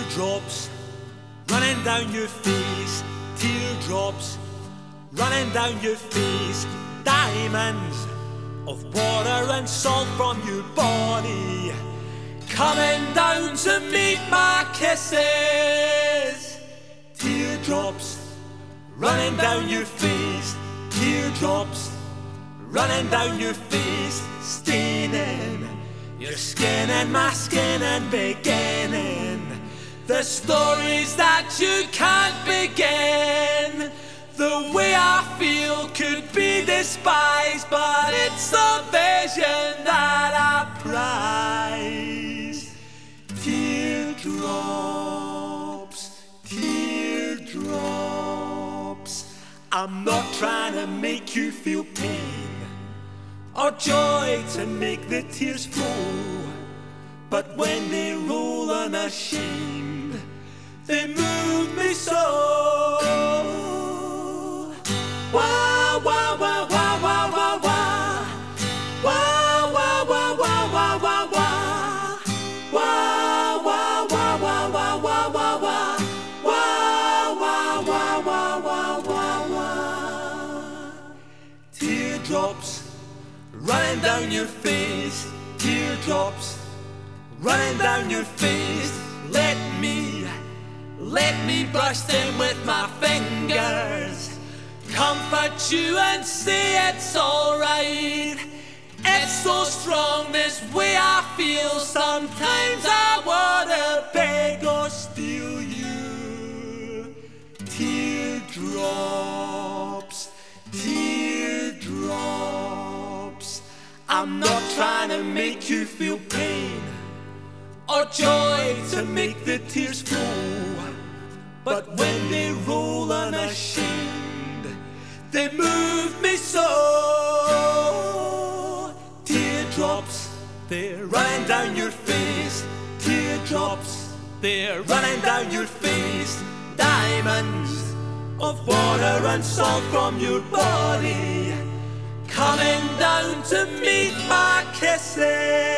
Teardrops running down your face, teardrops running down your face, diamonds of water and salt from your body coming down to meet my kisses. Teardrops running down your face, teardrops running down your face, staining your skin and my skin and beginning the stories that you can't begin. The way I feel could be despised, but it's the vision that I prize. Teardrops, teardrops. I'm not trying to make you feel pain or joy to make the tears flow, but when they roll unashamed, they move me so. Wah, wah, wah, wah, wah, wah, wah. Wah, wah, wah, wah, wah, wah, wah. Wah, wah, wah, wah, wah, wah, wah, wah. Wah, wah, wah, wah, wah, wah, wah. Teardrops running down your face, teardrops running down your face. Let me brush them with my fingers, comfort you and say it's alright. It's so strong this way I feel. Sometimes I wanna beg or steal you. Teardrops, teardrops. I'm not trying to make you feel pain or joy to make the tears flow, but when they roll unashamed, they move me so. Teardrops, they're running down your face, teardrops, they're running down your face, diamonds of water and salt from your body coming down to meet my kisses.